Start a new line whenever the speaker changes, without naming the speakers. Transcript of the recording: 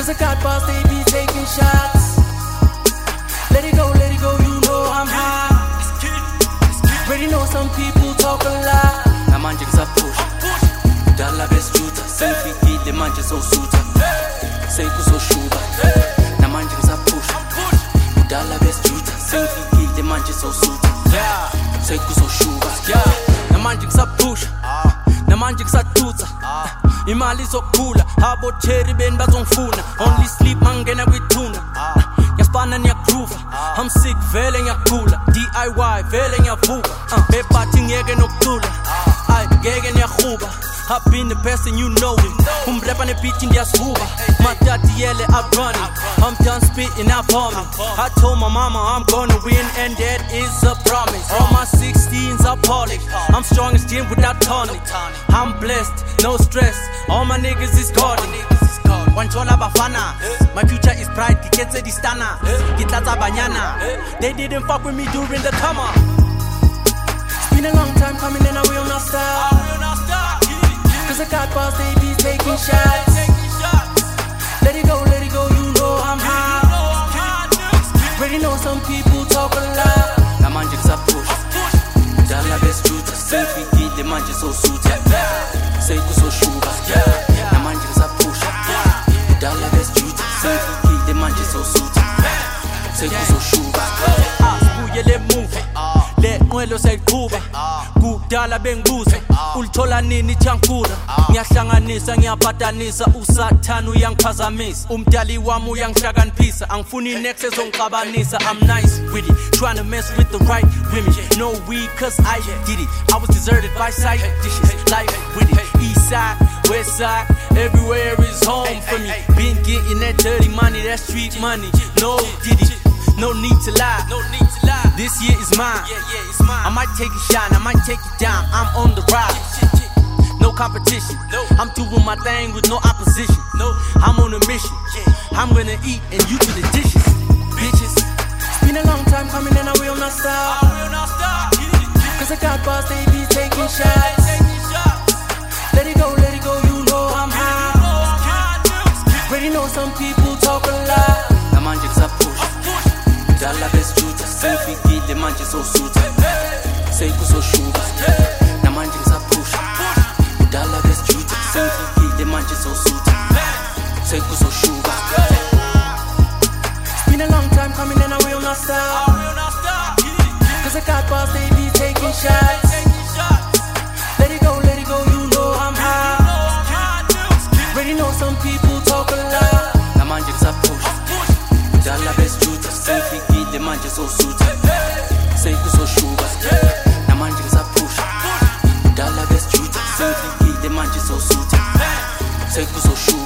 Cause I got bars, they be taking shots. Let it go, you know I'm high. Already know some people talk a lot.
Namanje ngisaphusha Dala besjuta Sengifikile manje sosuta Sekusoshuba Namanje ngisaphusha Dala besjuta Sengifikile manje sosuta Sekusoshuba Namanje ngisaphusha Namanje ngisatutsa Imali izokhula Abotheri beni bazongifuna Only sleep mangena kwithuna Ngiyasibana niyagroova I'm sick vele ngiyagula DIY vele ngiyavuka Bephathi ngiyeke nokucula Ay ngeke niyaghuba I've been the best and you know it Umrapper nebeat ndiyasihuba My daddy yele I'm running I'm done spitting out bombing I told my mama I'm gonna win and that is a promise All my 16s are polished I'm strong as gym without tonic I'm blessed, no stress All my niggas is guarded Wanchola bafana My future is bright, kiketse di stana Kitlatsa banyana They didn't fuck with me during the come up
It's been a long time coming and I will not stop Cause I got bars, they be taking shots. Let it go, you know I'm high. Already know some people talk a lot.
Namanje ngisaphusha Dala besjuta Sengifikile manje sosuta Sekusoshuba Namanje ngisaphusha Dala besjuta Sengifikile manje sosuta Sekusoshuba Sibuyele emuva Le nqwelo seyiqhuba Kudala bengibuza Ulithola nini Tjankura Ngiyahlanganisa ngiyaphatanisa usathana uyangiphazamisa Umdali wami uyangihlakaniphisa Angifuni next ezongixabanisa I'm nice with it Trying to mess with the right women No weed cause I did it I was deserted by side dishes Life with it East side, west side Everywhere is home for me Been getting that dirty money That street money No diddy No need to lie This year is mine I might take a shine I might take it down I'm on the rise No competition I'm doing my thing with no opposition I'm on a mission I'm gonna eat and you do the dishes Bitches
It's been a long time coming and I will not stop Cause I got bars, they be taking shots. Let it go, you know I'm high. Already know some people talk a lot.
Namanje ngisaphusha Dala besjuta Sengifikile manje sosuta Sekusoshuba Namanje ngisaphusha Dala besjuta Sengifikile manje sosuta Sekusoshuba
It's been a long time coming and I will not stop Cause I got bars, they be taking shots. Let it go, you know I'm high. Already know some people talk a lot.
Namanje ngisaphusha Dala besjuta Sengifikile manje sosuta Sekusoshuba Namanje ngisaphusha Dala besjuta Sengifikile manje sosuta Sekusoshuba